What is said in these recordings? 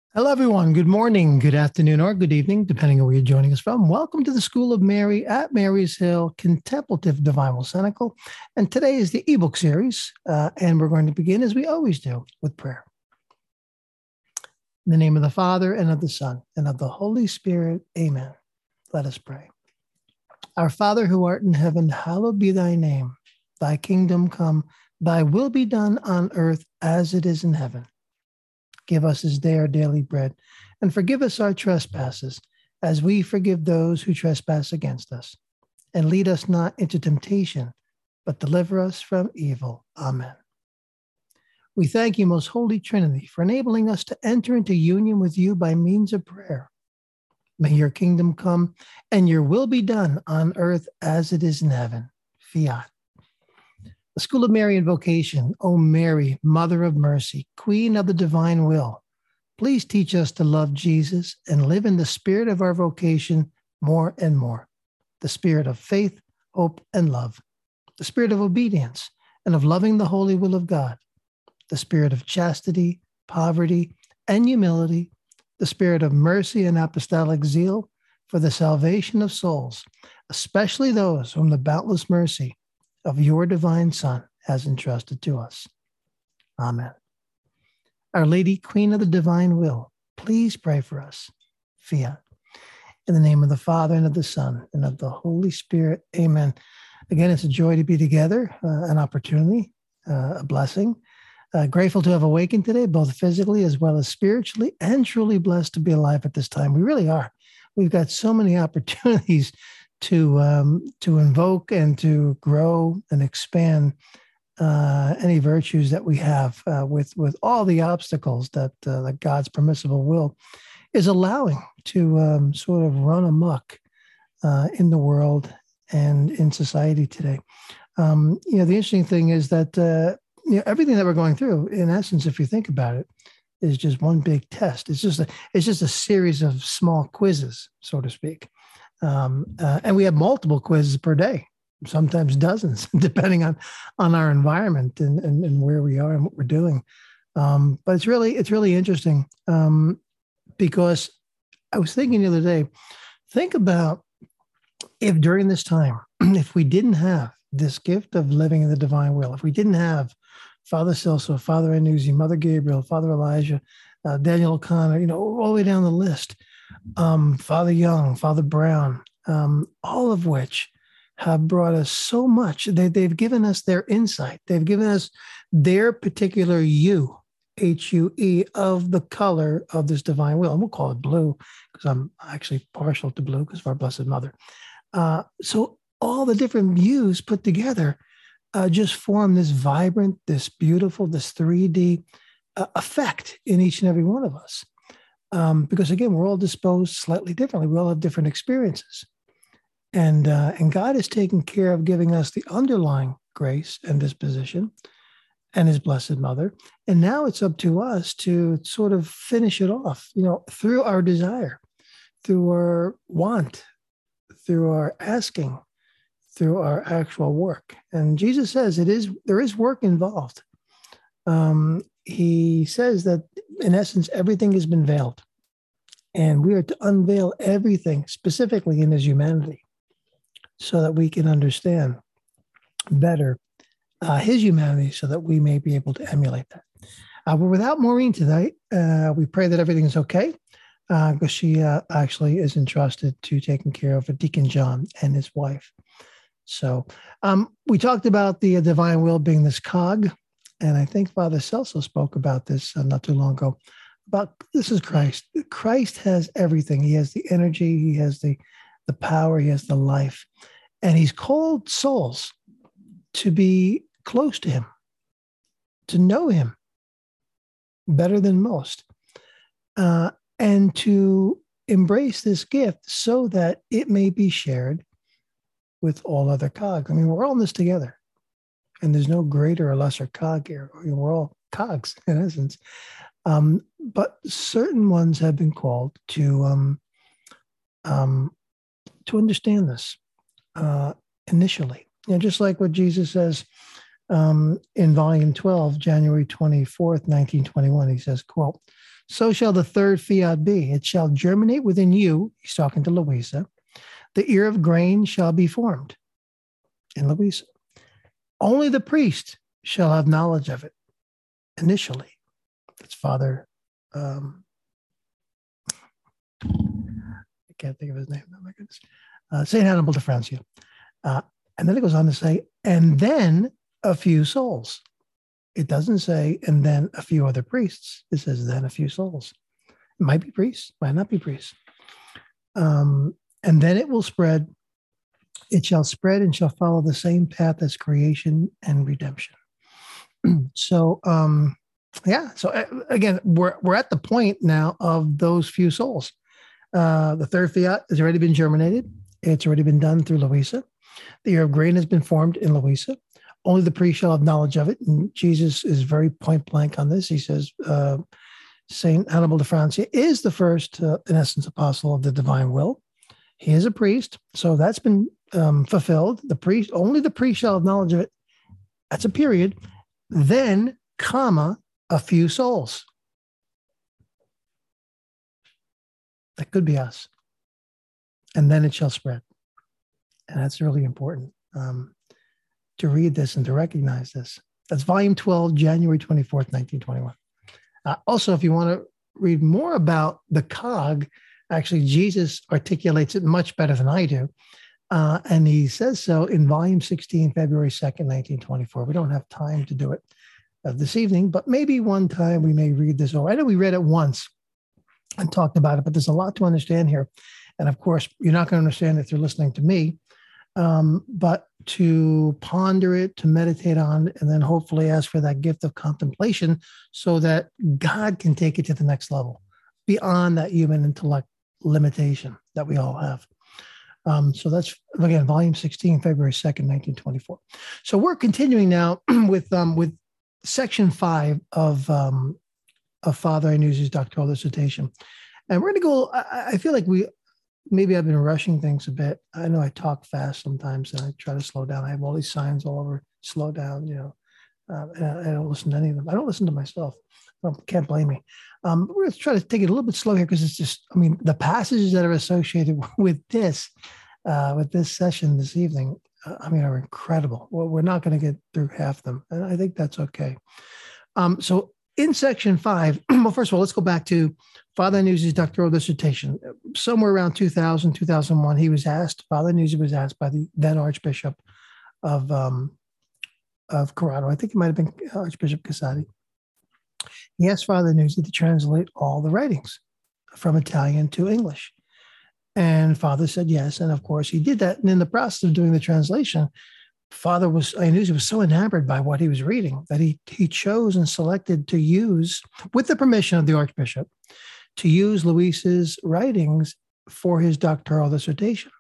Hello, everyone. Good morning, good afternoon, or good evening, depending on where you're joining us from. Welcome to the School of Mary at Mary's Hill Contemplative Divine Will. And today is the ebook series, and we're going to begin, as we always do, with prayer. In the name of the Father, and of the Son, and of the Holy Spirit, amen. Let us pray. Our Father who art in heaven, hallowed be thy name. Thy kingdom come, thy will be done on earth as it is in heaven. Give us this day our daily bread, and forgive us our trespasses, as we forgive those who trespass against us. And lead us not into temptation, but deliver us from evil. Amen. We thank you, most holy Trinity, for enabling us to enter into union with you by means of prayer. May your kingdom come, and your will be done on earth as it is in heaven. Fiat. The School of Mary Invocation, O Mary, Mother of Mercy, Queen of the Divine Will, please teach us to love Jesus and live in the spirit of our vocation more and more. The spirit of faith, hope, and love. The spirit of obedience and of loving the holy will of God. The spirit of chastity, poverty, and humility. The spirit of mercy and apostolic zeal for the salvation of souls, especially those whom the boundless mercy of your divine Son has entrusted to us. Amen. Our Lady, Queen of the Divine Will, please pray for us. Fiat. In the name of the Father, and of the Son, and of the Holy Spirit, amen. Again, it's a joy to be together, an opportunity, a blessing. Grateful to have awakened today, both physically as well as spiritually, and truly blessed to be alive at this time. We really are. We've got so many opportunities to invoke and to grow and expand any virtues that we have with all the obstacles that God's permissible will is allowing to sort of run amok in the world and in society today. The interesting thing is that everything that we're going through, in essence, if you think about it, is just one big test. It's just a series of small quizzes, so to speak. And we have multiple quizzes per day, sometimes dozens, depending on our environment and where we are and what we're doing. But it's really interesting because I was thinking the other day, think about if during this time, if we didn't have this gift of living in the divine will, if we didn't have Father Celso, Father Anuzi, Mother Gabriel, Father Elijah, Daniel O'Connor, all the way down the list, Father Young, Father Brown, all of which have brought us so much. They've given us their insight. They've given us their particular hue, H-U-E, of the color of this divine will. And we'll call it blue because I'm actually partial to blue because of our Blessed Mother. So all the different hues put together just form this vibrant, this beautiful, this 3D effect in each and every one of us. Because again, we're all disposed slightly differently. We all have different experiences. And God is taking care of giving us the underlying grace and disposition and his Blessed Mother. And now it's up to us to sort of finish it off, through our desire, through our want, through our asking, through our actual work. And Jesus says there is work involved. He says that in essence, everything has been veiled. And we are to unveil everything specifically in his humanity so that we can understand better his humanity so that we may be able to emulate that. But without Maureen tonight, we pray that everything is okay because she actually is entrusted to taking care of Deacon John and his wife. So we talked about the divine will being this cog. And I think Father Celso spoke about this not too long ago, about this is Christ. Christ has everything. He has the energy. He has the power. He has the life. And he's called souls to be close to him, to know him better than most, and to embrace this gift so that it may be shared with all other cogs. I mean, we're all in this together. And there's no greater or lesser cog here. We're all cogs in essence. But certain ones have been called to understand this initially. Just like what Jesus says In volume 12, January 24th, 1921, he says, quote, "So shall the third fiat be. It shall germinate within you," he's talking to Louisa. "The ear of grain shall be formed," in Louisa. "Only the priest shall have knowledge of it initially." That's Father, I can't think of his name. Oh my goodness. St. Hannibal de Francia. And then it goes on to say, "And then a few souls." It doesn't say, "and then a few other priests." It says, "then a few souls." It might be priests, might not be priests. "And then it will spread. It shall spread and shall follow the same path as creation and redemption." So, yeah. So again, we're at the point now of those few souls. The third fiat has already been germinated. It's already been done through Louisa. The ear of grain has been formed in Louisa. Only the priest shall have knowledge of it. And Jesus is very point blank on this. He says, St. Hannibal de Francia is the first, in essence, apostle of the divine will. He is a priest. So that's been fulfilled. Only the priest shall have knowledge of it. That's a period. Then, comma, a few souls. That could be us. And then it shall spread. And that's really important to read this and to recognize this. That's volume 12, January 24th, 1921. Also, if you want to read more about the cog, actually, Jesus articulates it much better than I do. And he says so in volume 16, February 2nd, 1924. We don't have time to do it this evening, but maybe one time we may read this over. I know we read it once and talked about it, but there's a lot to understand here. And of course, you're not going to understand it if you're listening to me, but to ponder it, to meditate on it, and then hopefully ask for that gift of contemplation so that God can take it to the next level beyond that human intellect limitation that we all have. So that's, again, volume 16, February 2nd, 1924. So we're continuing now with section 5 of Father Iannucci's doctoral dissertation. And we're going to go, I feel like maybe I've been rushing things a bit. I know I talk fast sometimes and I try to slow down. I have all these signs all over, slow down, and I don't listen to any of them. I don't listen to myself. Can't blame me. We're going to try to take it a little bit slow here because it's just, the passages that are associated with this session this evening, are incredible. Well, we're not going to get through half them, and I think that's okay. So in section 5, well, first of all, let's go back to Father Iannucci's doctoral dissertation. Somewhere around 2000, 2001, Father Iannuzzi was asked by the then Archbishop of Corrado, I think it might have been Archbishop Casati. He asked Father Iannuzzi to translate all the writings from Italian to English. And Father said yes. And of course, he did that. And in the process of doing the translation, Iannuzzi was so enamored by what he was reading that he chose and selected to use, with the permission of the Archbishop, to use Luis's writings for his doctoral dissertation.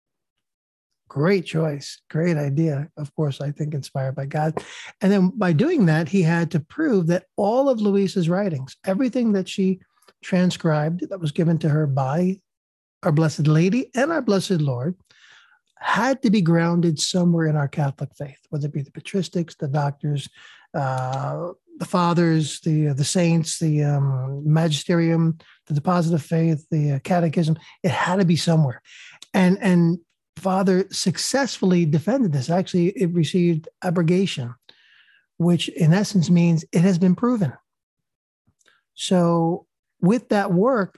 Great choice, great idea. Of course, I think inspired by God. And then by doing that, he had to prove that all of Luis's writings, everything that she transcribed that was given to her by our Blessed Lady and our Blessed Lord, had to be grounded somewhere in our Catholic faith, whether it be the patristics, the doctors, the fathers, the saints, the magisterium, the deposit of faith, the catechism. It had to be somewhere. And Father successfully defended this. Actually, it received abrogation, which in essence means it has been proven. So with that work,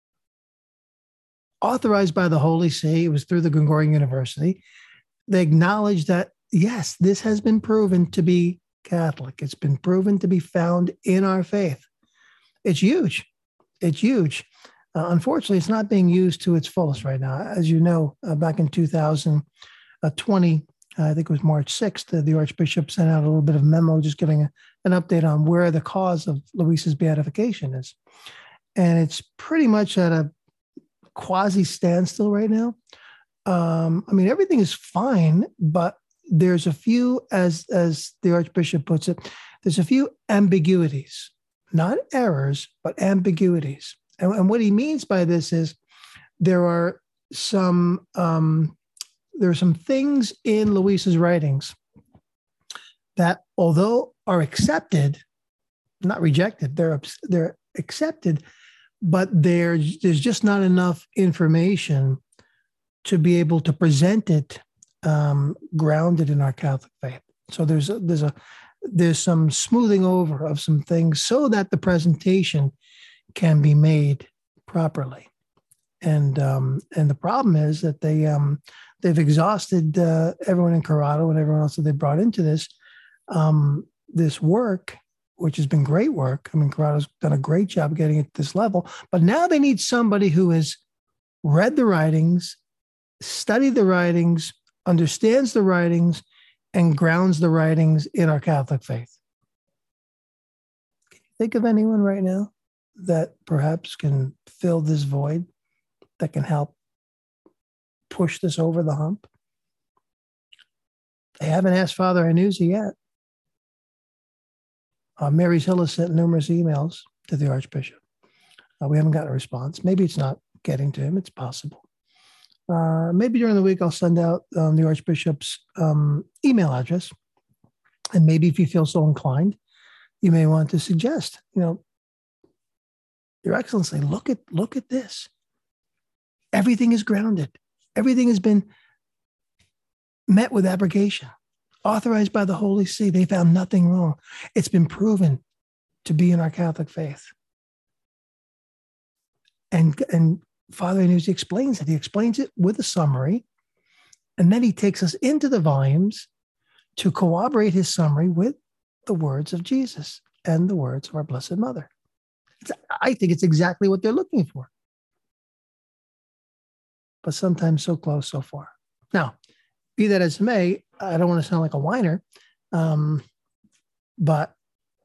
authorized by the Holy See, it was through the Gregorian University, they acknowledged that, yes, this has been proven to be Catholic. It's been proven to be found in our faith. It's huge. It's huge. Unfortunately, it's not being used to its fullest right now. As you know, back in 2020, I think it was March 6th, the Archbishop sent out a little bit of memo just giving an update on where the cause of Luis's beatification is. And it's pretty much at a quasi standstill right now. Everything is fine, but there's a few, as the Archbishop puts it, there's a few ambiguities, not errors, but ambiguities. And what he means by this is there are some things in Luis's writings that although are accepted, not rejected, they're accepted, but there's just not enough information to be able to present it grounded in our Catholic faith. So there's some smoothing over of some things so that the presentation can be made properly. And the problem is that they've exhausted everyone in Corrado and everyone else that they brought into this work, which has been great work. I mean, Corrado's done a great job getting it to this level, but now they need somebody who has read the writings, studied the writings, understands the writings, and grounds the writings in our Catholic faith. Can you think of anyone right now that perhaps can fill this void, that can help push this over the hump? They haven't asked Father Iannuzzi yet. Mary's Hill has sent numerous emails to the Archbishop. We haven't gotten a response. Maybe it's not getting to him. It's possible. Maybe during the week, I'll send out the Archbishop's email address. And maybe if you feel so inclined, you may want to suggest, Your Excellency, look at this. Everything is grounded. Everything has been met with abrogation, authorized by the Holy See. They found nothing wrong. It's been proven to be in our Catholic faith. And Father Iannuzzi explains it. He explains it with a summary, and then he takes us into the volumes to corroborate his summary with the words of Jesus and the words of our Blessed Mother. I think it's exactly what they're looking for. But sometimes so close, so far. Now, be that as it may, I don't want to sound like a whiner, but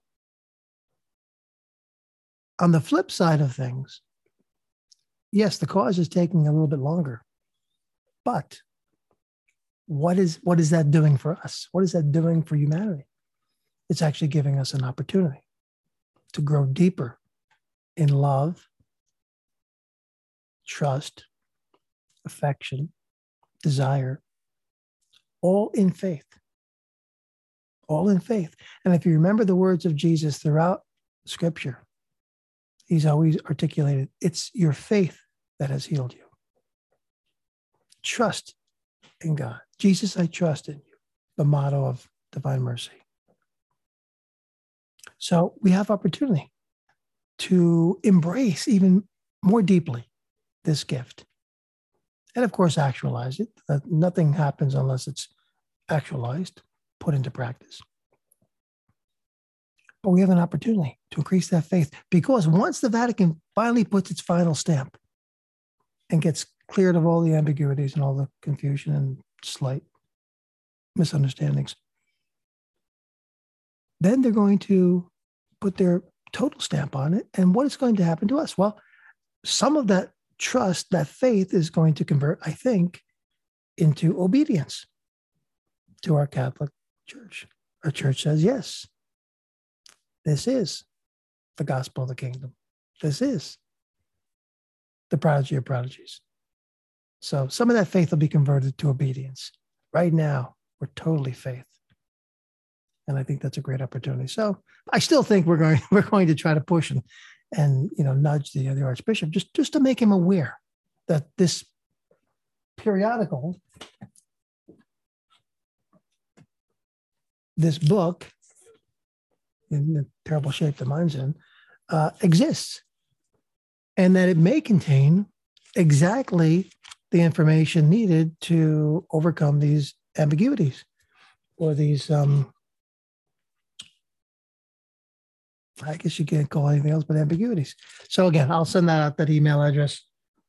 on the flip side of things, yes, the cause is taking a little bit longer, but what is that doing for us? What is that doing for humanity? It's actually giving us an opportunity to grow deeper in love, trust, affection, desire, all in faith. All in faith. And if you remember the words of Jesus throughout Scripture, he's always articulated, it's your faith that has healed you. Trust in God. Jesus, I trust in you, the motto of Divine Mercy. So we have opportunity to embrace even more deeply this gift. And of course, actualize it. Nothing happens unless it's actualized, put into practice. But we have an opportunity to increase that faith, because once the Vatican finally puts its final stamp and gets cleared of all the ambiguities and all the confusion and slight misunderstandings, then they're going to put their total stamp on it. And what is going to happen to us? Well, some of that trust, that faith is going to convert, I think, into obedience to our Catholic Church. Our church says, yes, this is the gospel of the kingdom. This is the prodigy of prodigies. So some of that faith will be converted to obedience. Right now, we're totally faith. And I think that's a great opportunity. So I still think we're going to try to push and nudge the Archbishop just to make him aware that this periodical, this book, in the terrible shape that mine's in, exists, and that it may contain exactly the information needed to overcome these ambiguities or these, I guess you can't call anything else but ambiguities. So again, I'll send that out, that email address,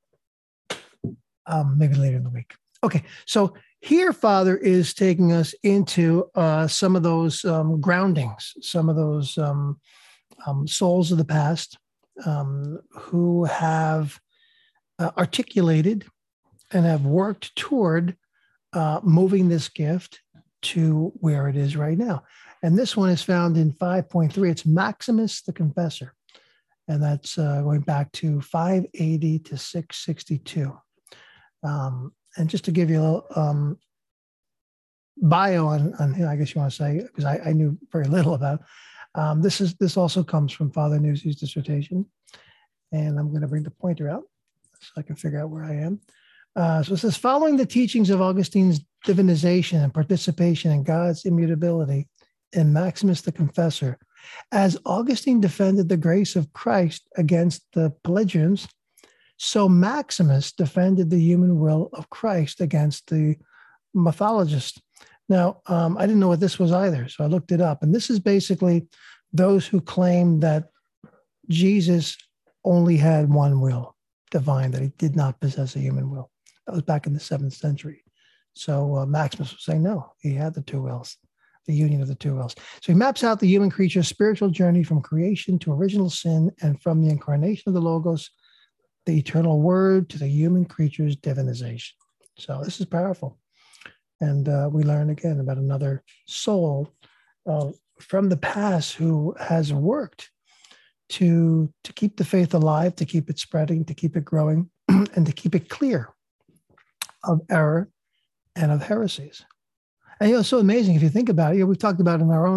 maybe later in the week. Okay, so here Father is taking us into some of those groundings, some of those souls of the past who have articulated and have worked toward moving this gift to where it is right now. And this one is found in 5.3. It's Maximus the Confessor. And that's going back to 580 to 662. And just to give you a little bio on him, I guess you want to say, because I knew very little about. This also comes from Father Nuzzi's dissertation, and I'm going to bring the pointer out so I can figure out where I am. So it says, following the teachings of Augustine's divinization and participation in God's immutability in Maximus the Confessor, as Augustine defended the grace of Christ against the Pelagians, so Maximus defended the human will of Christ against the mythologists. Now, I didn't know what this was either, so I looked it up. And this is basically those who claim that Jesus only had one will, divine, that he did not possess a human will. That was back in the 7th century. So Maximus was saying, no, he had the two wills, the union of the two wills. So he maps out the human creature's spiritual journey from creation to original sin, and from the incarnation of the Logos, the eternal word, to the human creature's divinization. So this is powerful. And we learn again about another soul from the past who has worked to keep the faith alive, to keep it spreading, to keep it growing, and to keep it clear of error and of heresies. And it's so amazing if you think about it. We've talked about in our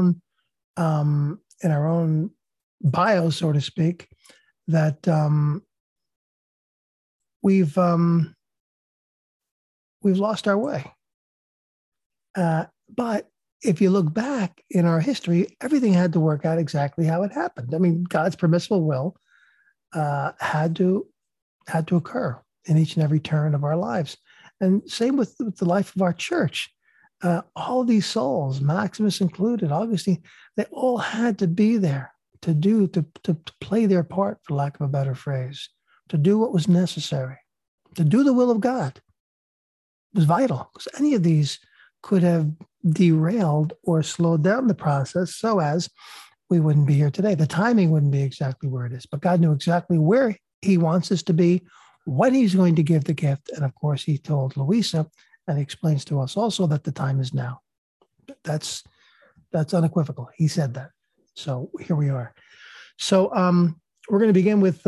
own bio, so to speak, that we've lost our way. But if you look back in our history, everything had to work out exactly how it happened. I mean, God's permissible will had to occur in each and every turn of our lives. And same with the life of our church. All these souls, Maximus included, Augustine, they all had to be there to play their part, for lack of a better phrase, to do what was necessary, to do the will of God. It was vital, because any of these could have derailed or slowed down the process so as we wouldn't be here today. The timing wouldn't be exactly where it is, but God knew exactly where he wants us to be, when he's going to give the gift. And of course, he told Luisa, and he explains to us also, that the time is now. That's unequivocal. He said that. So here we are. So we're going to begin with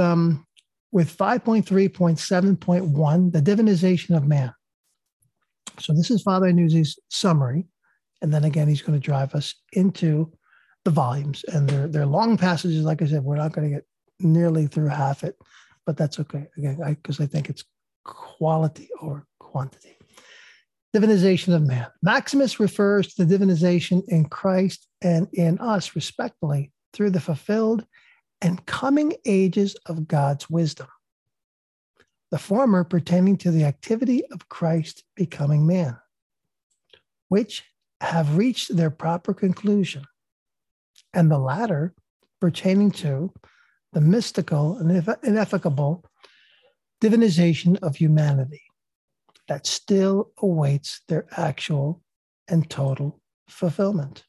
5.3.7.1, the divinization of man. So this is Father Nuzzi's summary. And then again, he's going to drive us into the volumes. And they're long passages. Like I said, we're not going to get nearly through half it, but that's okay. Again, because I think it's quality over quantity. Divinization of man. Maximus refers to the divinization in Christ and in us, respectively, through the fulfilled and coming ages of God's wisdom. The former pertaining to the activity of Christ becoming man, which have reached their proper conclusion, and the latter pertaining to the mystical and ineffable divinization of humanity that still awaits their actual and total fulfillment.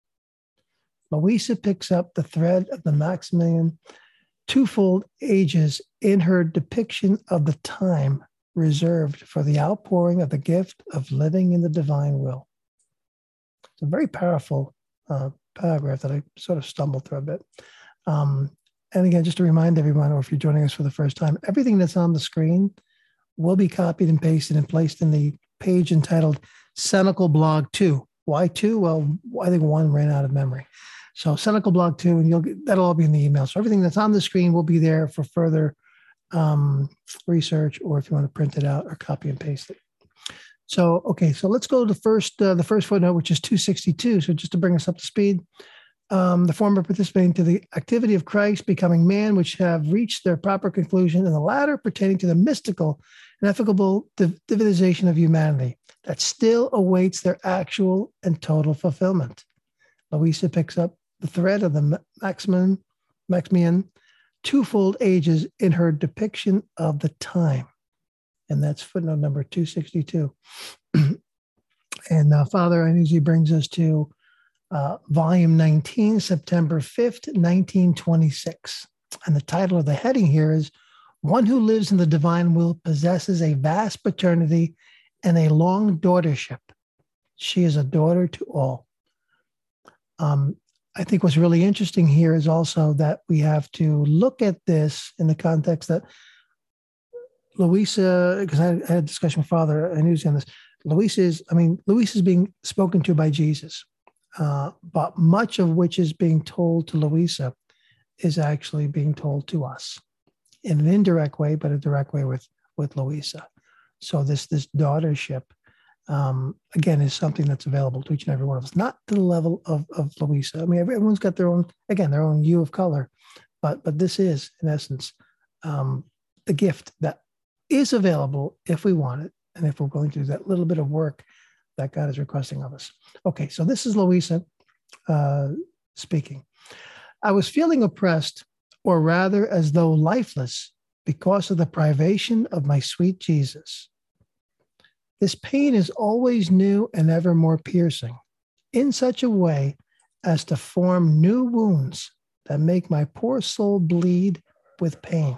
Luisa picks up the thread of the Maximian twofold ages in her depiction of the time reserved for the outpouring of the gift of living in the divine will. It's a very powerful paragraph that I sort of stumbled through a bit. And again, just to remind everyone, or if you're joining us for the first time, everything that's on the screen will be copied and pasted and placed in the page entitled Cenacle Blog 2. Why 2? Well, I think 1 ran out of memory. So Cenacle Blog 2, and that'll all be in the email. So everything that's on the screen will be there for further research, or if you want to print it out or copy and paste it. So, okay, so let's go to the first footnote, which is 262. So just to bring us up to speed, the former participating to the activity of Christ becoming man, which have reached their proper conclusion, and the latter pertaining to the mystical and ineffable divinization of humanity that still awaits their actual and total fulfillment. Luisa picks up the thread of the Maximian twofold ages in her depiction of the time. And that's footnote number 262. And Father Nuzzi brings us to volume 19, September 5th, 1926. And the title of the heading here is One Who Lives in the Divine Will Possesses a Vast Paternity and a Long Daughtership. She is a daughter to all. I think what's really interesting here is also that we have to look at this in the context that Luisa, because I had a discussion with Father Nuzzi on this, Louisa is being spoken to by Jesus, but much of which is being told to Louisa is actually being told to us in an indirect way, but a direct way with Louisa. So this daughtership, again, is something that's available to each and every one of us, not to the level of Louisa. I mean, everyone's got their own hue of color, but this is, in essence, the gift that is available if we want it, and if we're willing to do that little bit of work that God is requesting of us. Okay, so this is Louisa speaking. I was feeling oppressed, or rather as though lifeless, because of the privation of my sweet Jesus. This pain is always new and ever more piercing, in such a way as to form new wounds that make my poor soul bleed with pain.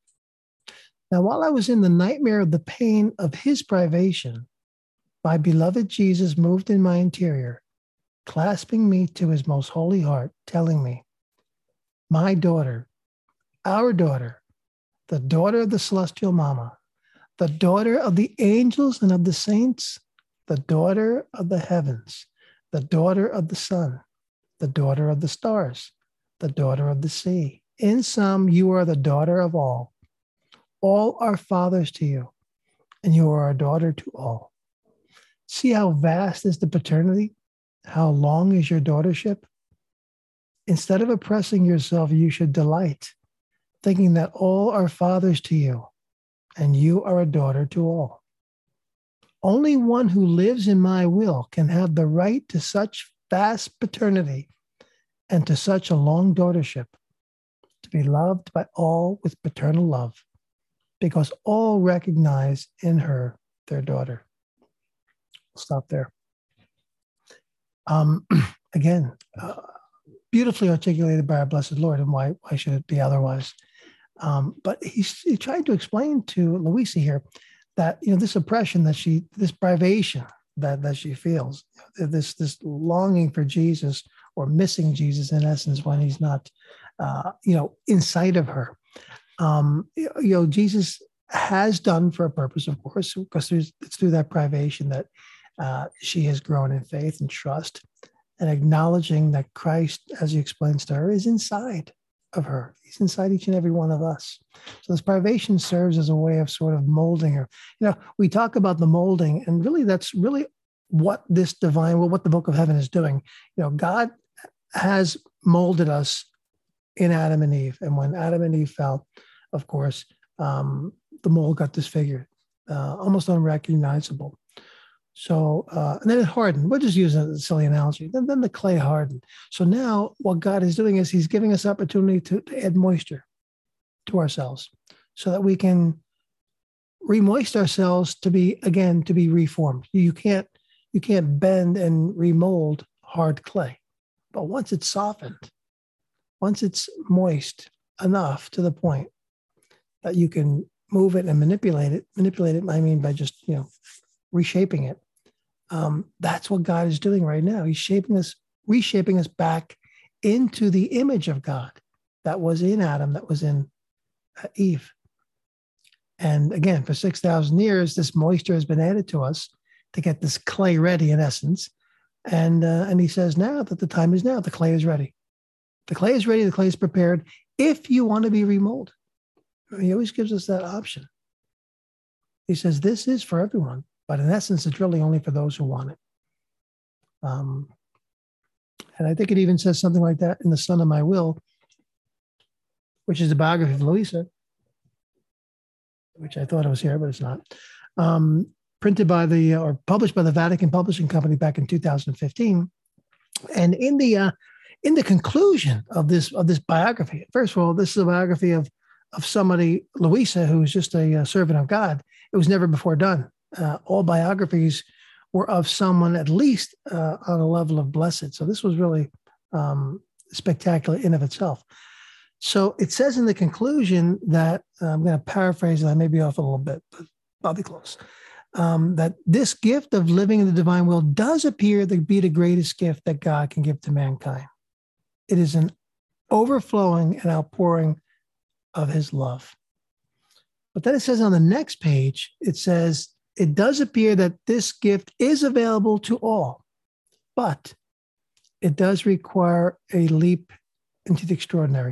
Now, while I was in the nightmare of the pain of his privation, my beloved Jesus moved in my interior, clasping me to his most holy heart, telling me, my daughter, our daughter, the daughter of the celestial mama, the daughter of the angels and of the saints, the daughter of the heavens, the daughter of the sun, the daughter of the stars, the daughter of the sea. In sum, you are the daughter of all. All are fathers to you, and you are a daughter to all. See how vast is the paternity? How long is your daughtership? Instead of oppressing yourself, you should delight, thinking that all are fathers to you, and you are a daughter to all. Only one who lives in my will can have the right to such vast paternity and to such a long daughtership, to be loved by all with paternal love, because all recognize in her their daughter. We'll stop there. Again, beautifully articulated by our blessed Lord, and why should it be otherwise? But he's trying to explain to Louisa here that, this oppression this privation that she feels, this longing for Jesus, or missing Jesus in essence when he's not, inside of her. Jesus has done for a purpose, of course, because it's through that privation that she has grown in faith and trust, and acknowledging that Christ, as he explains to her, is inside of her. He's inside each and every one of us. So this privation serves as a way of sort of molding her. We talk about the molding, and really that's really what what the Book of Heaven is doing. God has molded us in Adam and Eve. And when Adam and Eve fell, of course, the mold got disfigured, almost unrecognizable. So, and then it hardened. We'll just use a silly analogy. Then the clay hardened. So now what God is doing is he's giving us opportunity to add moisture to ourselves so that we can remoist ourselves to be reformed. You can't bend and remold hard clay. But once it's softened, once it's moist enough to the point that you can move it and manipulate it, I mean by just, reshaping it. That's what God is doing right now. He's reshaping us back into the image of God that was in Adam, that was in Eve. And again, for 6,000 years, this moisture has been added to us to get this clay ready, in essence. And he says now that the time is now. The clay is ready. The clay is ready. The clay is prepared. If you want to be remolded, he always gives us that option. He says this is for everyone, but in essence, it's really only for those who want it. And I think it even says something like that in The Son of My Will, which is the biography of Louisa, which I thought it was here, but it's not. Printed by or published by the Vatican Publishing Company back in 2015. And in the conclusion of this biography, first of all, this is a biography of somebody, Louisa, who's just a servant of God. It was never before done. All biographies were of someone at least on a level of blessed. So this was really spectacular in of itself. So it says in the conclusion that, I'm going to paraphrase it, I may be off a little bit, but I'll be close, that this gift of living in the divine will does appear to be the greatest gift that God can give to mankind. It is an overflowing and outpouring of his love. But then it says on the next page, it says, it does appear that this gift is available to all, but it does require a leap into the extraordinary.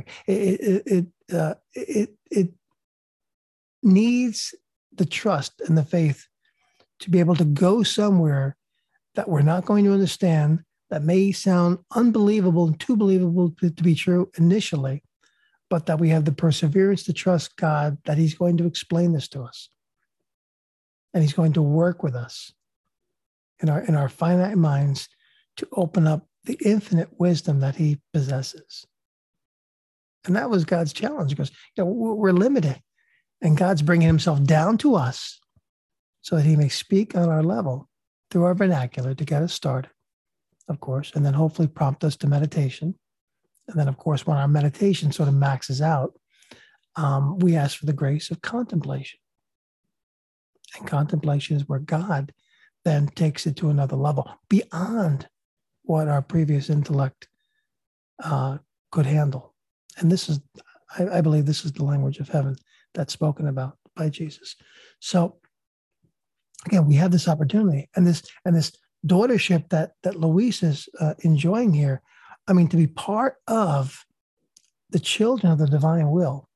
It needs the trust and the faith to be able to go somewhere that we're not going to understand, that may sound unbelievable and too believable to be true initially, but that we have the perseverance to trust God that he's going to explain this to us. And he's going to work with us in our finite minds to open up the infinite wisdom that he possesses. And that was God's challenge, because we're limited, and God's bringing himself down to us so that he may speak on our level through our vernacular to get us started, of course, and then hopefully prompt us to meditation. And then, of course, when our meditation sort of maxes out, we ask for the grace of contemplation. And contemplation is where God then takes it to another level beyond what our previous intellect could handle. And this is, I believe this is the language of heaven that's spoken about by Jesus. So again, we have this opportunity and this daughtership that Louise is enjoying here. I mean, to be part of the children of the divine will.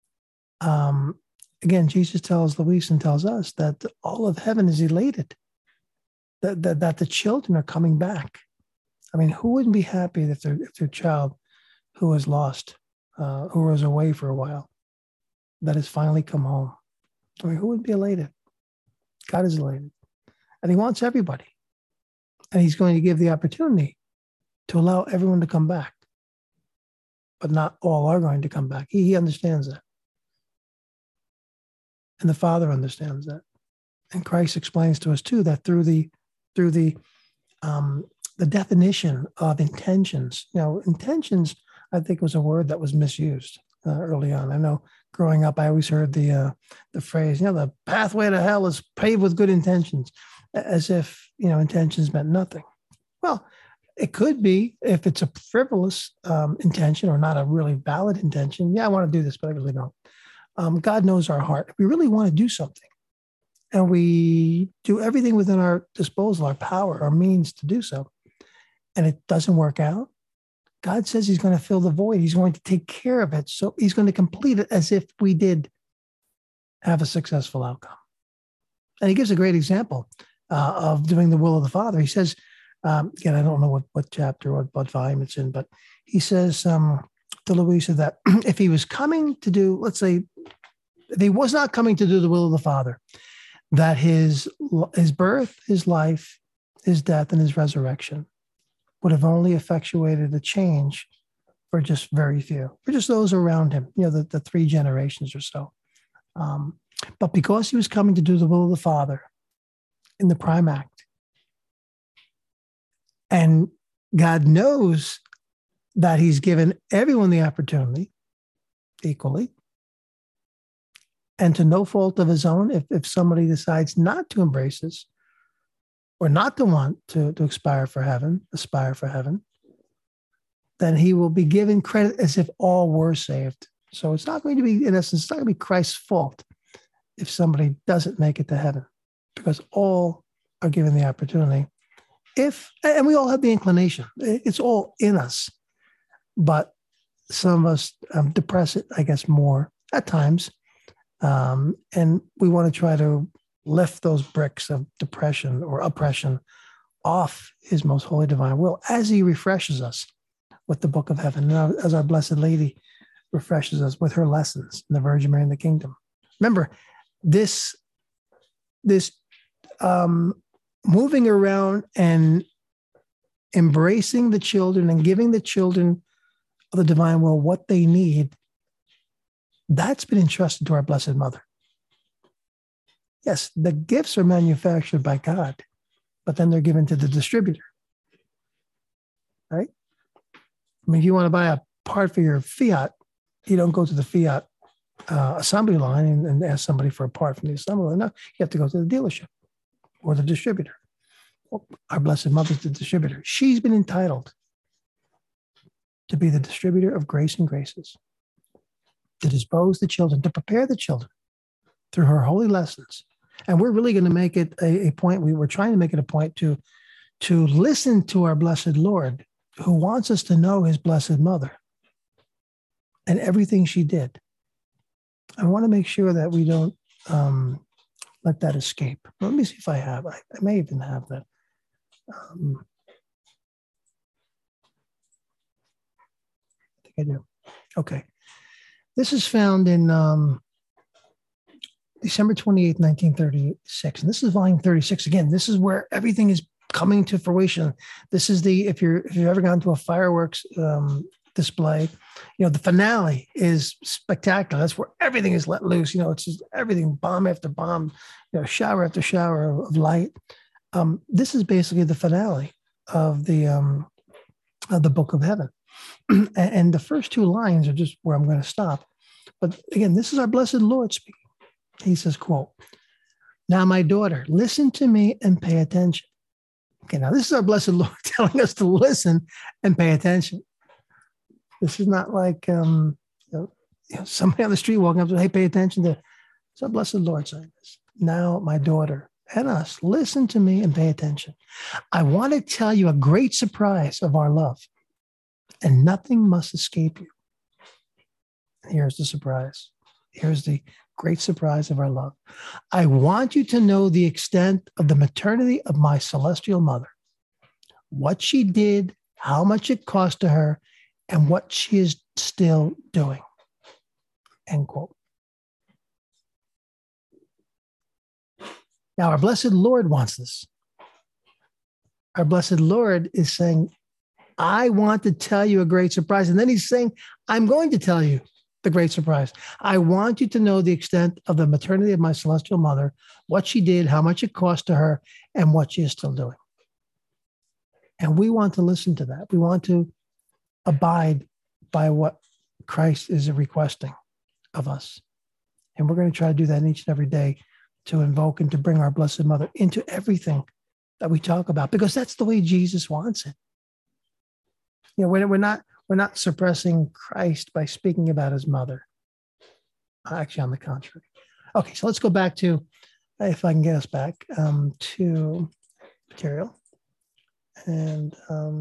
Again, Jesus tells Louise and tells us that all of heaven is elated, that the children are coming back. I mean, who wouldn't be happy if their child who was lost, who was away for a while, that has finally come home? I mean, who would be elated? God is elated. And he wants everybody. And he's going to give the opportunity to allow everyone to come back. But not all are going to come back. He understands that. And the Father understands that. And Christ explains to us too that through the definition of intentions. Intentions, I think, was a word that was misused early on. I know growing up, I always heard the phrase, the pathway to hell is paved with good intentions, as if, intentions meant nothing. Well, it could be if it's a frivolous intention or not a really valid intention. Yeah, I want to do this, but I really don't. God knows our heart. If we really want to do something and we do everything within our disposal, our power, our means to do so, and it doesn't work out, God says he's going to fill the void. He's going to take care of it. So he's going to complete it as if we did have a successful outcome. And he gives a great example of doing the will of the Father. He says, again, I don't know what chapter, what volume it's in, but he says to Louisa that if he was coming to do, let's say, if he was not coming to do the will of the Father, that his birth, his life, his death, and his resurrection would have only effectuated a change for just very few, for just those around him, the 3 generations or so. But because he was coming to do the will of the Father in the prime act, and God knows that he's given everyone the opportunity equally, and to no fault of his own, if somebody decides not to embrace this or not to want to aspire for heaven, then he will be given credit as if all were saved. So it's not going to be, in essence, it's not going to be Christ's fault if somebody doesn't make it to heaven, because all are given the opportunity. And we all have the inclination. It's all in us. But some of us depress it, I guess, more at times. And we want to try to lift those bricks of depression or oppression off his most holy divine will as he refreshes us with the book of heaven, as our Blessed Lady refreshes us with her lessons in the Virgin Mary and the Kingdom. Remember, this moving around and embracing the children and giving the children of the divine will what they need, that's been entrusted to our Blessed Mother. Yes, the gifts are manufactured by God, but then they're given to the distributor, right? I mean, if you want to buy a part for your Fiat, you don't go to the Fiat assembly line and ask somebody for a part from the assembly line. No, you have to go to the dealership or the distributor. Well, our Blessed Mother's the distributor. She's been entitled to be the distributor of grace and graces, to dispose the children, to prepare the children through her holy lessons And we're really going to make it a point. We were trying to make it a point to listen to our blessed Lord, who wants us to know his blessed mother and everything she did. I want to make sure that we don't let that escape. Let me see if I have. I may even have that. I think I do. Okay. This is found in December 28th, 1936. And this is volume 36. Again, this is where everything is coming to fruition. This is if you've ever gone to a fireworks display, the finale is spectacular. That's where everything is let loose. It's just everything, bomb after bomb, shower after shower of light. This is basically the finale of the Book of Heaven. And the first two lines are just where I'm going to stop. But again, this is our blessed Lord speaking. He says, quote, "Now, my daughter, listen to me and pay attention." Okay, now this is our blessed Lord telling us to listen and pay attention. This is not like somebody on the street walking up to, "Hey, pay attention to." It's our blessed Lord saying this. "Now, my daughter, and us, listen to me and pay attention. I want to tell you a great surprise of our love, and nothing must escape you." Here's the surprise. Here's the great surprise of our love. "I want you to know the extent of the maternity of my celestial mother, what she did, how much it cost to her, and what she is still doing." End quote. Now, our blessed Lord wants this. Our blessed Lord is saying, "I want to tell you a great surprise." And then he's saying, "I'm going to tell you the great surprise. I want you to know the extent of the maternity of my celestial mother, what she did, how much it cost to her, and what she is still doing." And we want to listen to that. We want to abide by what Christ is requesting of us. And we're going to try to do that each and every day, to invoke and to bring our blessed mother into everything that we talk about, because that's the way Jesus wants it. We're not suppressing Christ by speaking about his mother. Actually, on the contrary. Okay, so let's go back to, if I can get us back to material. And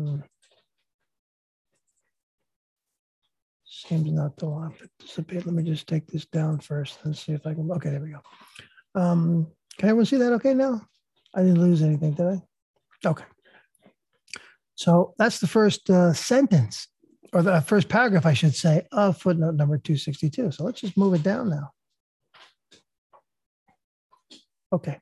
seems not to want to participate. Let me just take this down first and see if I can. Okay, there we go. Can everyone see that okay now? I didn't lose anything, did I? Okay. So that's the first sentence, or the first paragraph, I should say, of footnote number 262. So let's just move it down now. Okay.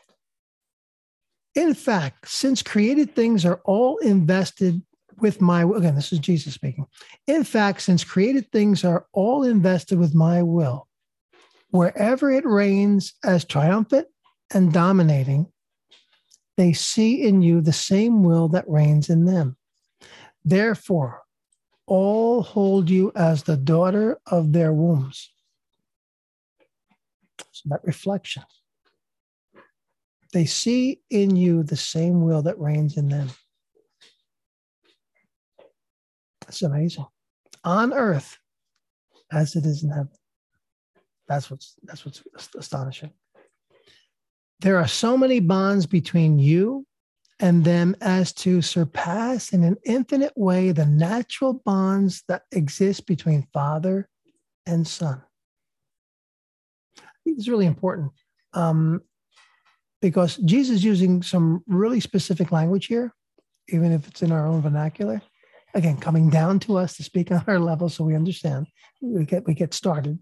"In fact, since created things are all invested with my will," again, this is Jesus speaking. "In fact, since created things are all invested with my will, wherever it reigns as triumphant and dominating, they see in you the same will that reigns in them. Therefore, all hold you as the daughter of their wombs." So that reflection. They see in you the same will that reigns in them. That's amazing. On earth as it is in heaven. That's what's astonishing. "There are so many bonds between you and them as to surpass in an infinite way the natural bonds that exist between father and son." I think it's really important because Jesus is using some really specific language here, even if it's in our own vernacular. Again, coming down to us to speak on our level so we understand. We get started.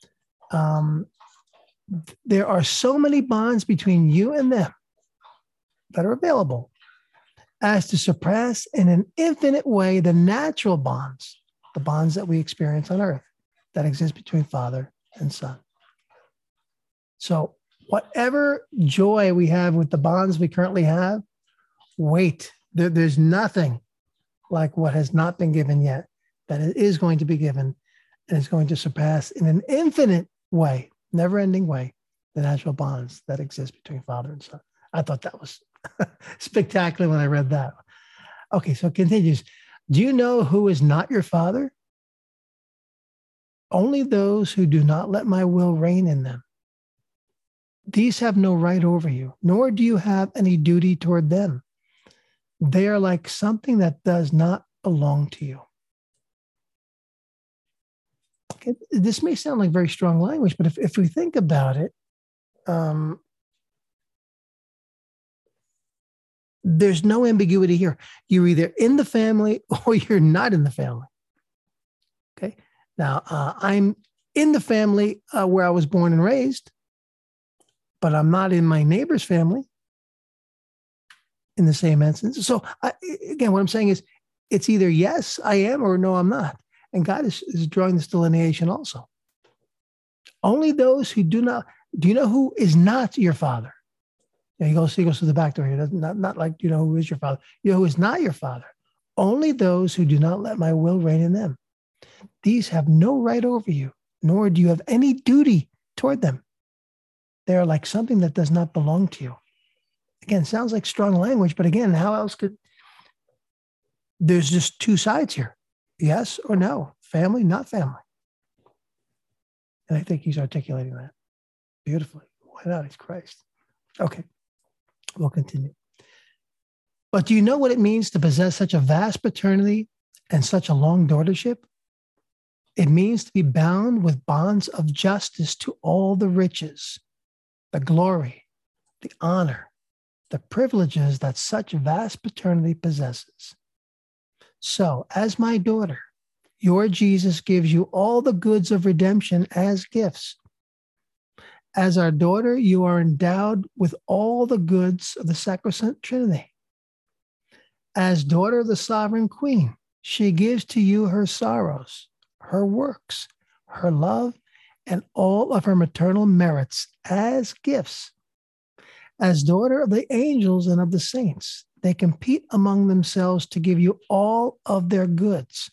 There are so many bonds between you and them that are available as to surpass in an infinite way the natural bonds, the bonds that we experience on earth that exist between father and son. So whatever joy we have with the bonds we currently have, wait, there's nothing like what has not been given yet that it is going to be given, and is going to surpass in an infinite way, never-ending way, the natural bonds that exist between father and son. I thought that was spectacular when I read that. Okay, so it continues. "Do you know who is not your father? Only those who do not let my will reign in them. These have no right over you, nor do you have any duty toward them. They are like something that does not belong to you. Okay, this may sound like very strong language, but if we think about it, there's no ambiguity here. You're either in the family or you're not in the family. Okay. Now, I'm in the family where I was born and raised, but I'm not in my neighbor's family in the same instance. So, again, what I'm saying is it's either yes, I am, or no, I'm not. And God is drawing this delineation also. Only those who do you know who is not your father? He goes to the back door here. Not like, you know, who is your father? You know, who is not your father? Only those who do not let my will reign in them. These have no right over you, nor do you have any duty toward them. They are like something that does not belong to you. Again, sounds like strong language, but again, how else there's just two sides here. Yes or no, family, not family. And I think he's articulating that beautifully. Why not? He's Christ. Okay, we'll continue. But do you know what it means to possess such a vast paternity and such a long daughtership? It means to be bound with bonds of justice to all the riches, the glory, the honor, the privileges that such vast paternity possesses. So, as my daughter, your Jesus gives you all the goods of redemption as gifts. As our daughter, you are endowed with all the goods of the Sacrosanct Trinity. As daughter of the Sovereign Queen, she gives to you her sorrows, her works, her love, and all of her maternal merits as gifts. As daughter of the angels and of the saints, they compete among themselves to give you all of their goods.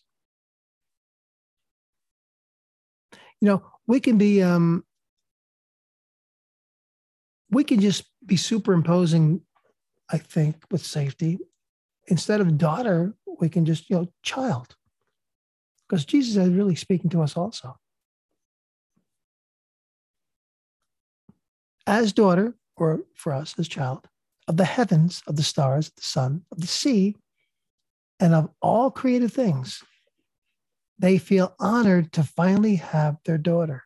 You know, we can just be superimposing, I think, with safety. Instead of daughter, we can just, child. Because Jesus is really speaking to us also. As daughter, or for us as child, of the heavens, of the stars, of the sun, of the sea, and of all created things, they feel honored to finally have their daughter,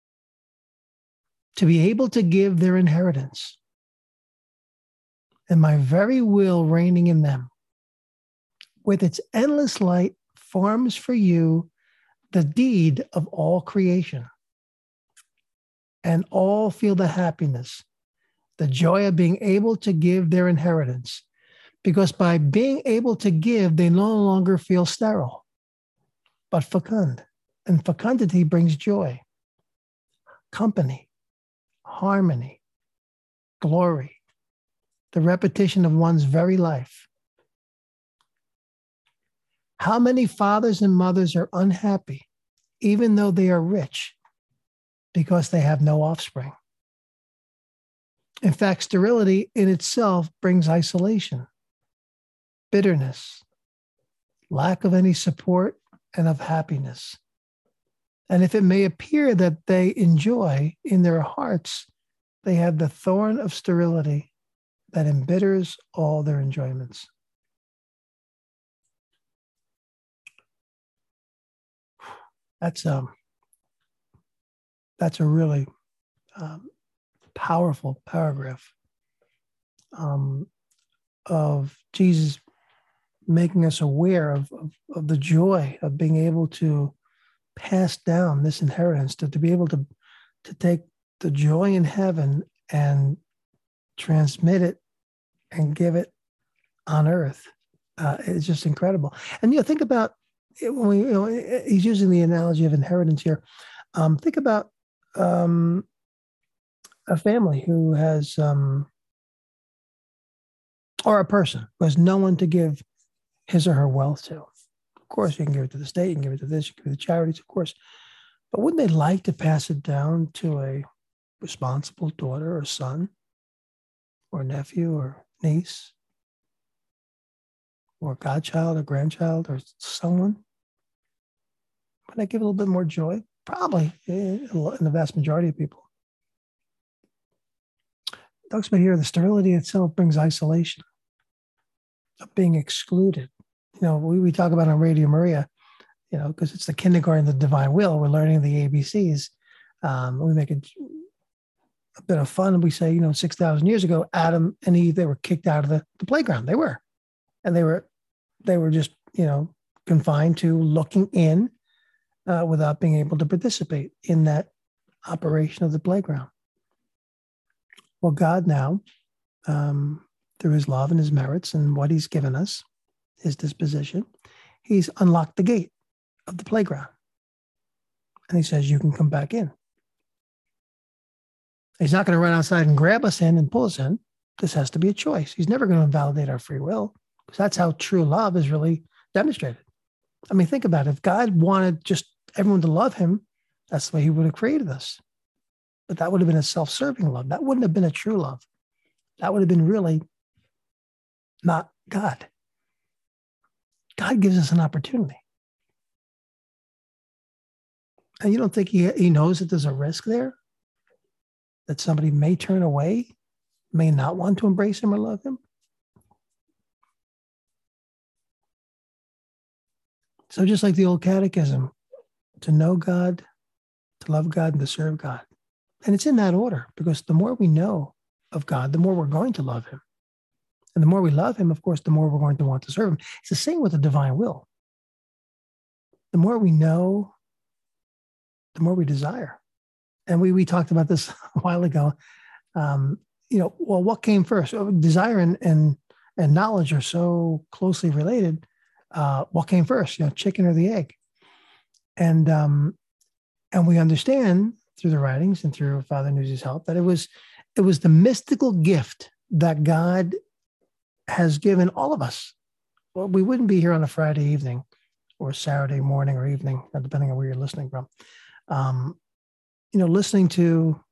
to be able to give their inheritance, and my very will reigning in them, with its endless light, forms for you the deed of all creation. And all feel the happiness, the joy of being able to give their inheritance, because by being able to give, they no longer feel sterile, but fecund. And fecundity brings joy, company, harmony, glory, the repetition of one's very life. How many fathers and mothers are unhappy, even though they are rich, because they have no offspring? In fact, sterility in itself brings isolation, bitterness, lack of any support, and of happiness. And if it may appear that they enjoy in their hearts, they have the thorn of sterility that embitters all their enjoyments. That's a really powerful paragraph of Jesus making us aware of the joy of being able to pass down this inheritance, to be able to take the joy in heaven and transmit it and give it on earth. It's just incredible. And think about it, when he's using the analogy of inheritance here. Think about a family who has, or a person who has no one to give his or her wealth to. Of course, you can give it to the state, you can give it to this, you can give it to charities, of course. But wouldn't they like to pass it down to a responsible daughter or son or nephew or niece or godchild or grandchild or someone? Would that give a little bit more joy? Probably, in the vast majority of people. talks about here, the sterility itself brings isolation, of being excluded. We talk about on Radio Maria, because it's the kindergarten of the divine will. We're learning the ABCs. We make a bit of fun. And we say, 6,000 years ago, Adam and Eve, they were kicked out of the playground. They were. And they were just, confined to looking in without being able to participate in that operation of the playground. Well, God now, through his love and his merits and what he's given us, his disposition, he's unlocked the gate of the playground. And he says, you can come back in. He's not going to run outside and grab us in and pull us in. This has to be a choice. He's never going to invalidate our free will, because that's how true love is really demonstrated. I mean, think about it. If God wanted just everyone to love him, that's the way he would have created us. But that would have been a self-serving love. That wouldn't have been a true love. That would have been really not God. God gives us an opportunity. And you don't think he knows that there's a risk there? That somebody may turn away, may not want to embrace him or love him? So just like the old catechism, to know God, to love God, and to serve God. And it's in that order, because the more we know of God, the more we're going to love him. And the more we love him, of course, the more we're going to want to serve him. It's the same with the divine will. The more we know, the more we desire. And we talked about this a while ago. What came first? Desire and knowledge are so closely related. What came first? Chicken or the egg? And we understand through the writings and through Father Newsy's help that it was the mystical gift that God has given all of us. Well, we wouldn't be here on a Friday evening or Saturday morning or evening, depending on where you're listening from. Listening to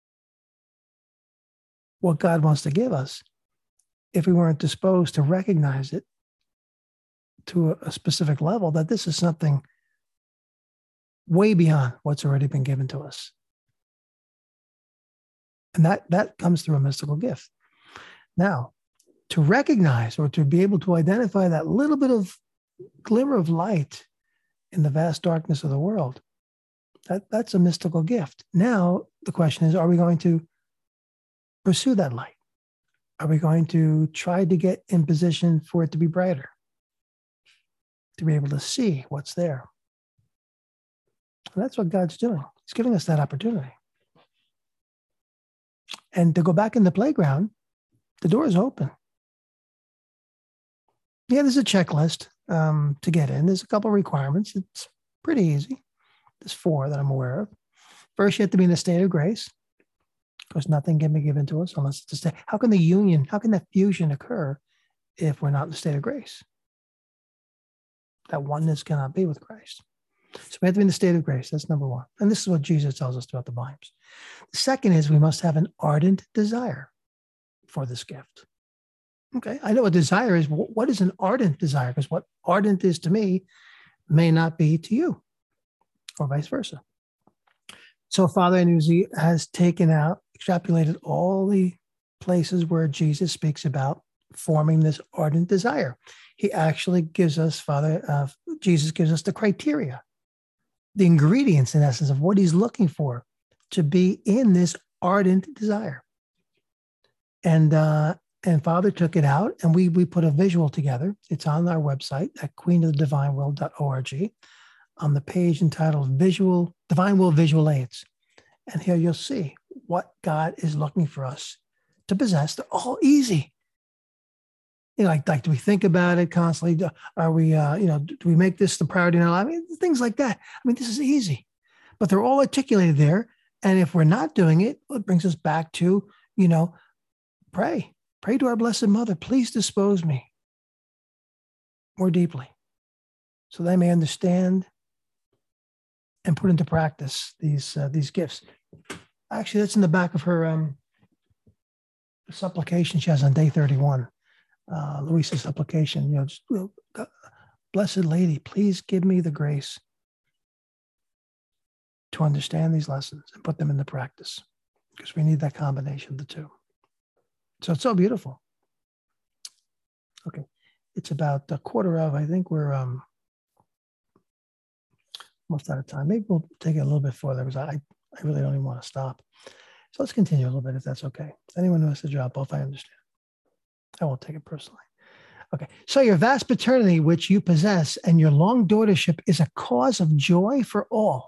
what God wants to give us, if we weren't disposed to recognize it to a specific level, that this is something way beyond what's already been given to us. And that comes through a mystical gift. Now, to recognize or to be able to identify that little bit of glimmer of light in the vast darkness of the world, that's a mystical gift. Now, the question is, are we going to pursue that light? Are we going to try to get in position for it to be brighter, to be able to see what's there? And that's what God's doing. He's giving us that opportunity. And to go back in the playground, the door is open. Yeah, there's a checklist to get in. There's a couple of requirements. It's pretty easy. There's 4 that I'm aware of. First, you have to be in a state of grace, because nothing can be given to us unless it's a state. How can that fusion occur if we're not in the state of grace? That oneness cannot be with Christ. So we have to be in the state of grace. That's number 1. And this is what Jesus tells us throughout the volumes. The second is we must have an ardent desire for this gift. Okay, I know what desire is. What is an ardent desire? Because what ardent is to me may not be to you, or vice versa. So Father Newsy has extrapolated all the places where Jesus speaks about forming this ardent desire. He actually gives us, Jesus gives us the criteria, the ingredients, in essence, of what he's looking for to be in this ardent desire. And Father took it out, and we put a visual together. It's on our website at queenofthedivinewill.org on the page entitled Divine Will Visual Aids. And here you'll see what God is looking for us to possess. They're all easy. Like do we think about it constantly? Are we, do we make this the priority in our life? Things like that. This is easy, but they're all articulated there. And if we're not doing it, it brings us back to, pray. Pray to our Blessed Mother, please dispose me more deeply so that I may understand and put into practice these gifts. Actually, that's in the back of her supplication she has on day 31. Louisa's supplication, Blessed Lady, please give me the grace to understand these lessons and put them into practice, because we need that combination of the two. So it's so beautiful. Okay. It's about a quarter of, I think we're almost out of time. Maybe we'll take it a little bit further because I really don't even want to stop. So let's continue a little bit if that's okay. Anyone who has to drop off, I understand. I won't take it personally. Okay. So your vast paternity, which you possess, and your long daughtership is a cause of joy for all.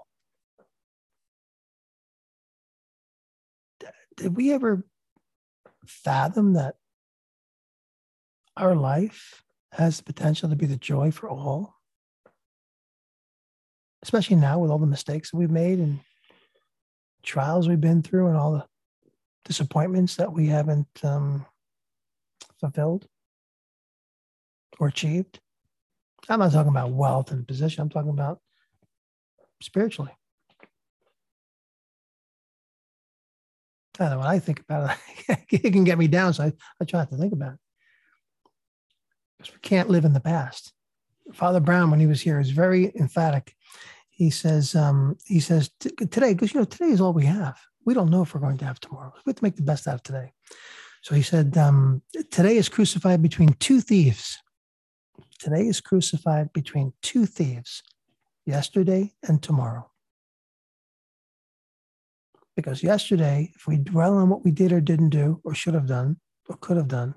Did we ever fathom that our life has the potential to be the joy for all? Especially now with all the mistakes that we've made and trials we've been through and all the disappointments that we haven't fulfilled or achieved. I'm not talking about wealth and position. I'm talking about spiritually. I don't know, when I think about it, it can get me down. So I try not to think about it. Because we can't live in the past. Father Brown, when he was here, is very emphatic. He says today, because today is all we have. We don't know if we're going to have tomorrow. We have to make the best out of today. So he said, today is crucified between two thieves. Today is crucified between two thieves, yesterday and tomorrow. Because yesterday, if we dwell on what we did or didn't do, or should have done, or could have done,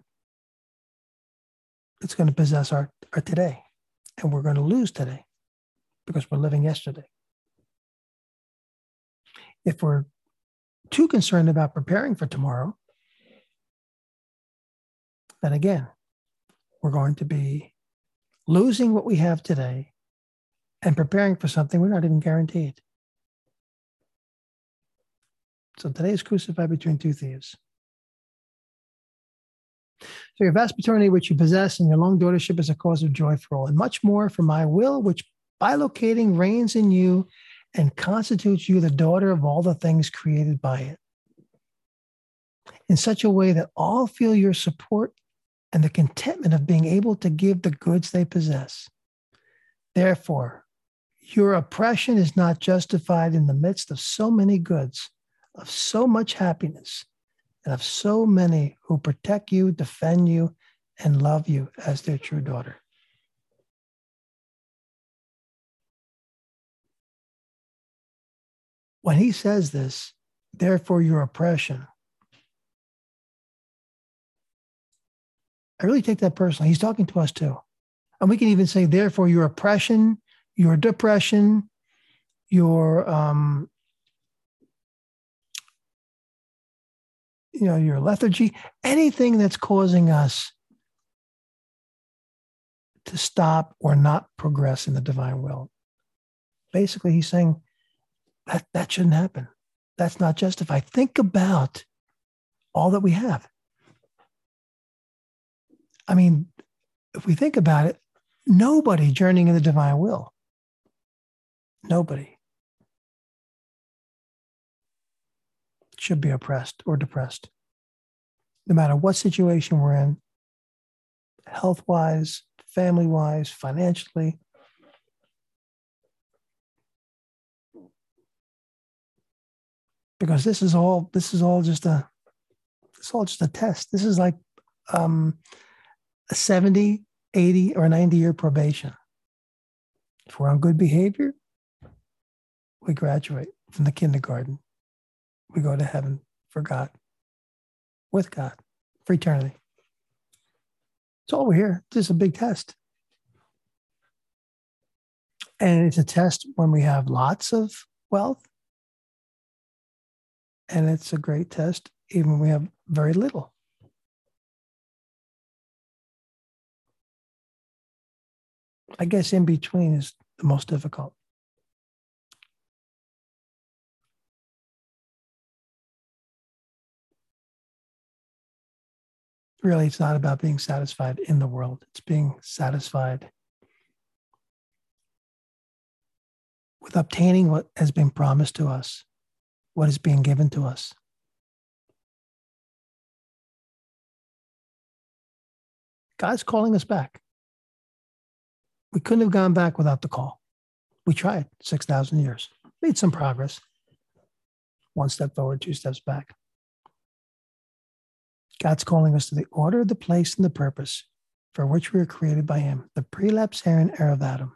it's going to possess our today. And we're going to lose today because we're living yesterday. If we're too concerned about preparing for tomorrow, then again, we're going to be losing what we have today and preparing for something we're not even guaranteed. So today is crucified between two thieves. So your vast paternity, which you possess, and your long daughtership is a cause of joy for all, and much more for my will, which bilocating reigns in you and constitutes you the daughter of all the things created by it, in such a way that all feel your support and the contentment of being able to give the goods they possess. Therefore, your oppression is not justified in the midst of so many goods, of so much happiness, and of so many who protect you, defend you, and love you as their true daughter. When he says this, therefore your oppression, I really take that personally. He's talking to us too. And we can even say, therefore your oppression, your depression, your your lethargy, anything that's causing us to stop or not progress in the divine will. Basically, he's saying that shouldn't happen. That's not justified. Think about all that we have. I mean, if we think about it, nobody journeying in the divine will, nobody should be oppressed or depressed, no matter what situation we're in, health-wise, family-wise, financially. Because this is all just a test. This is like a 70, 80, or 90-year probation. If we're on good behavior, we graduate from the kindergarten. We go to heaven for God, with God, for eternity. It's all we're here. This is a big test. And it's a test when we have lots of wealth. And it's a great test even when we have very little. I guess in between is the most difficult. Really, it's not about being satisfied in the world. It's being satisfied with obtaining what has been promised to us, what is being given to us. God's calling us back. We couldn't have gone back without the call. We tried 6,000 years, made some progress. One step forward, two steps back. God's calling us to the order, the place, and the purpose for which we were created by him, the prelapsarian era of Adam.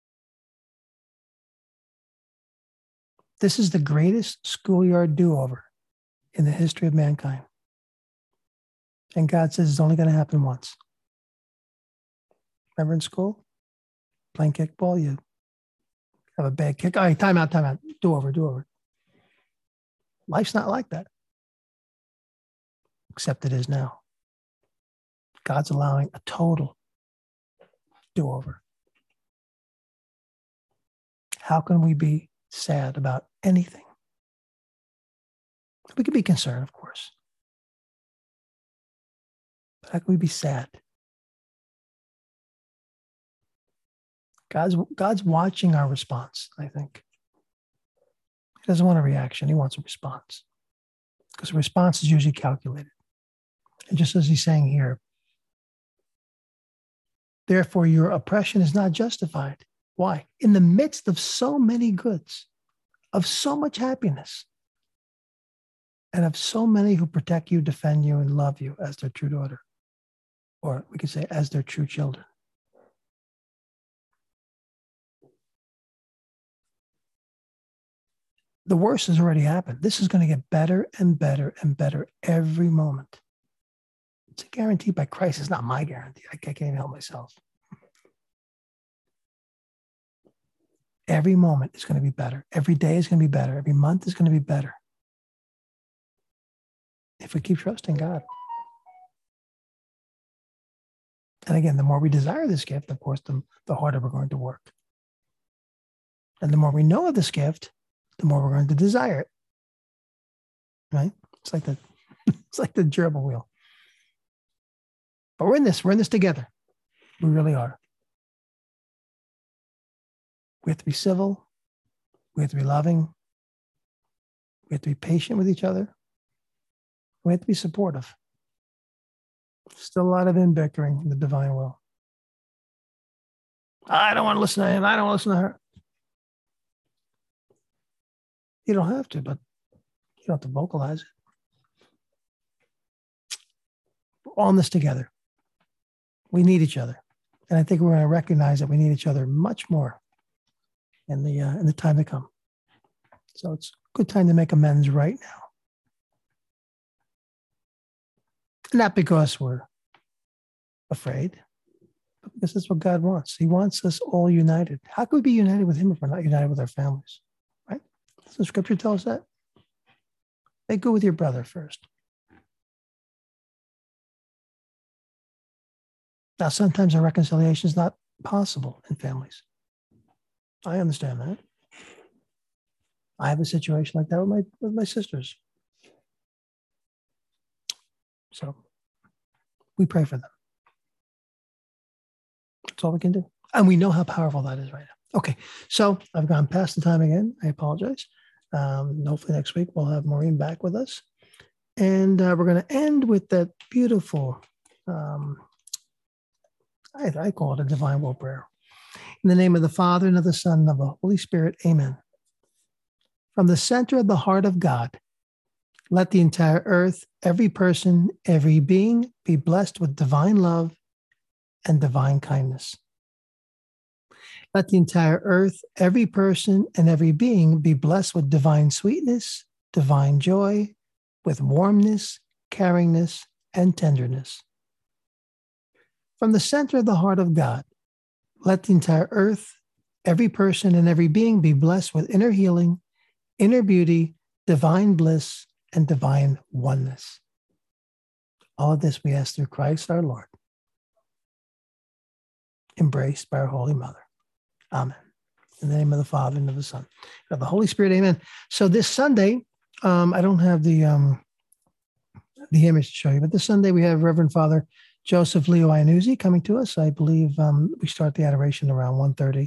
This is the greatest schoolyard do-over in the history of mankind. And God says it's only going to happen once. Remember in school? Playing kickball, you have a bad kick. All right, time out. Do over. Life's not like that. Except it is now. God's allowing a total do-over. How can we be sad about anything? We can be concerned, of course. But how can we be sad? God's watching our response, I think. He doesn't want a reaction. He wants a response. Because a response is usually calculated. And just as he's saying here, therefore your oppression is not justified. Why? In the midst of so many goods, of so much happiness, and of so many who protect you, defend you, and love you as their true daughter. Or we could say as their true children. The worst has already happened. This is going to get better and better and better every moment. It's a guarantee by Christ. It's not my guarantee. I can't even help myself. Every moment is going to be better. Every day is going to be better. Every month is going to be better. If we keep trusting God. And again, the more we desire this gift, of course, the harder we're going to work. And the more we know of this gift, the more we're going to desire it. Right? It's like the gerbil wheel. But we're in this together. We really are. We have to be civil. We have to be loving. We have to be patient with each other. We have to be supportive. Still a lot of bickering in the divine will. I don't want to listen to him. I don't want to listen to her. You don't have to, but you don't have to vocalize it. We're all in this together. We need each other. And I think we're going to recognize that we need each other much more in the time to come. So it's a good time to make amends right now. Not because we're afraid, but because that's what God wants. He wants us all united. How can we be united with him if we're not united with our families? Right? So scripture tells that. Make good with your brother first. Now, sometimes a reconciliation is not possible in families. I understand that. I have a situation like that with my sisters. So we pray for them. That's all we can do. And we know how powerful that is right now. Okay, so I've gone past the time again. I apologize. Hopefully next week we'll have Maureen back with us. And we're going to end with that beautiful, I call it a divine will prayer. In the name of the Father, and of the Son, and of the Holy Spirit, amen. From the center of the heart of God, let the entire earth, every person, every being be blessed with divine love and divine kindness. Let the entire earth, every person, and every being be blessed with divine sweetness, divine joy, with warmness, caringness, and tenderness. From the center of the heart of God, let the entire earth, every person, and every being be blessed with inner healing, inner beauty, divine bliss, and divine oneness. All of this we ask through Christ our Lord, embraced by our Holy Mother. Amen. In the name of the Father, and of the Son, and of the Holy Spirit, amen. So this Sunday, I don't have the image to show you, but this Sunday we have Reverend Father Joseph Leo Iannuzzi coming to us. I believe we start the adoration around 1:30.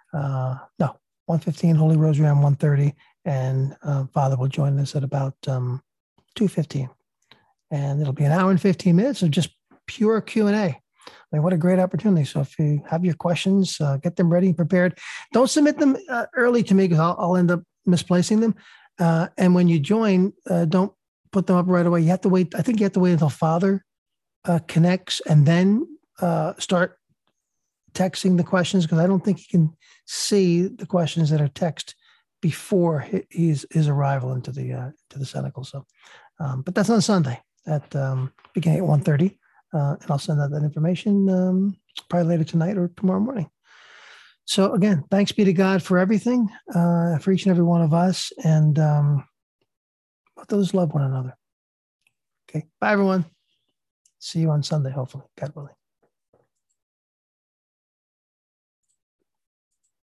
1:15, Holy Rosary around 1:30, and Father will join us at about 2:15. And it'll be an hour and 15 minutes of just pure Q&A. I mean, what a great opportunity. So if you have your questions, get them ready and prepared. Don't submit them early to me because I'll end up misplacing them. And when you join, don't put them up right away. You have to wait. I think you have to wait until Father connects and then start texting the questions, because I don't think he can see the questions that are text before his arrival into the cenacle. So, but that's on Sunday at beginning at 1:30, and I'll send out that information probably later tonight or tomorrow morning. So again, thanks be to God for everything, for each and every one of us, and let those love one another. Okay, bye everyone. See you on Sunday, hopefully, God willing.